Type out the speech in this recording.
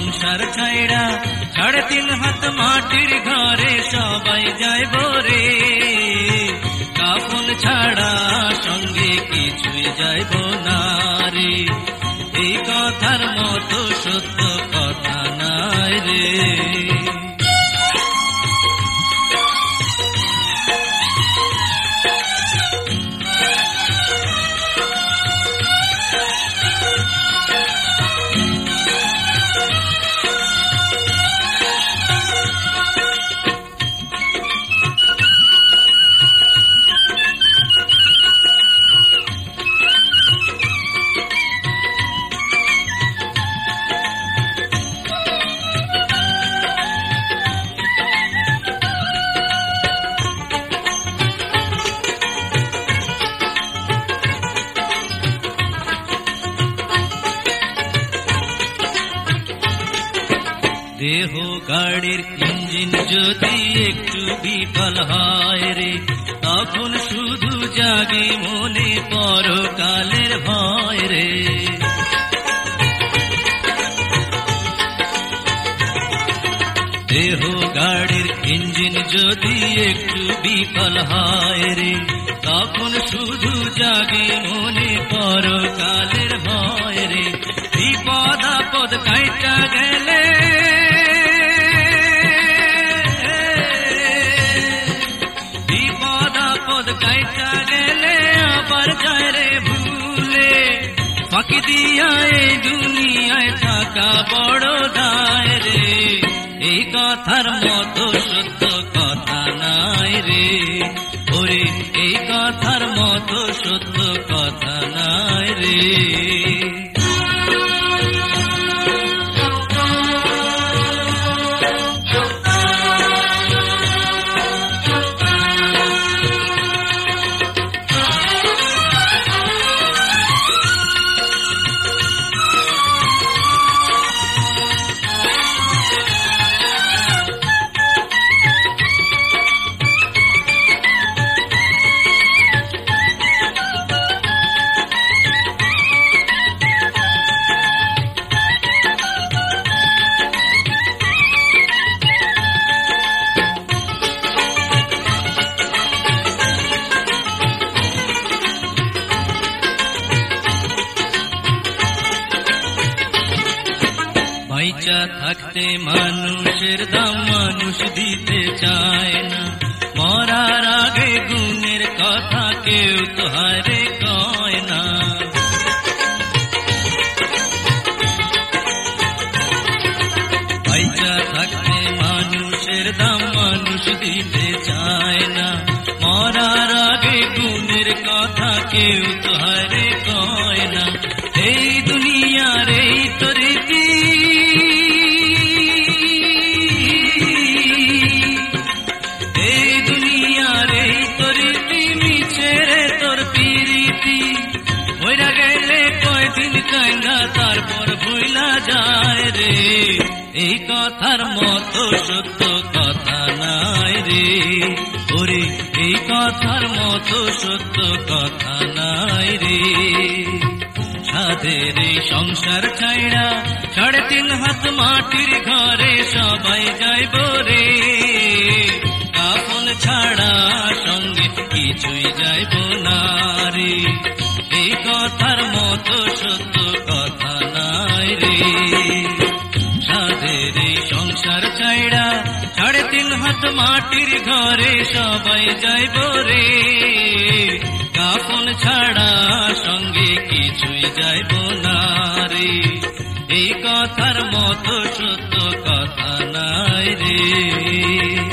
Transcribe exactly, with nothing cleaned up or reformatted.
সংসার ছাইড়া সাড়ে তিন হাত মাটির ঘরে সবাই যাইব রে, কাফন ছাড়া সঙ্গে কিছুই যাইব না রে। এই কথার মতো সত্য কথা নাই রে। দেহ গাড়ির ইঞ্জিন যদি একটু বিফল হয় রে, তখন শুধু জাগে মনে পরকালের ভয় রে। দেহ গাড়ির ইঞ্জিন যদি একটু বিফল হয় রে, তখন শুধু জাগে মনে পরকালের ভয় রে। বিপদ আপদ কাইটা গেলে, বিপদ আপদ কাইটা গেলে আবার যায় রে ভুলে। ফাঁকি দিয়া এই দুনিয়ায় থাকা বড় দায় রে। এই কথার মতো সত্য কথা নাই রে, ওরে এই কথার মতো সত্য কথা নাই রে। বাইচা থাকতে মানুষের দাম মানুষ দিতে চায় না, মরার আগে গুণের কথা কেউ তো হারে কয় না। বাইচা থাকতে মানুষের দাম মানুষ দিতে চায় না, মরার আগে গুণের কথা কেউ তো হারে কয় না। এই দুনিয়ার এই তো রীতি, এই দুনিয়ার এই তো রীতি, মিছে রে তোর পিরিতি। বইরা গেলে কয়দিন কাইন্দা তারপর ভুইলা যায় রে। এই কথার মতো সত্য কথা নাই রে, ওরে এই কথার মতো সত্য কথা নাই রে। সাধের এই সংসার ছাইড়া সাড়ে তিন হাত মাটির ঘরে সবাই যাইব রে, কাফন ছাড়া সঙ্গে কিছুই যাইব না রে। এই কথার মতো সত্য কথা নাই রে। সাধের এই সংসার ছাইড়া সাড়ে তিন হাত মাটির ঘরে সবাই যাইব রে, কাফন ছাড়া সঙ্গে কিছুই যাইব না রে। এই কথার মতো সত্য কথা নাই রে।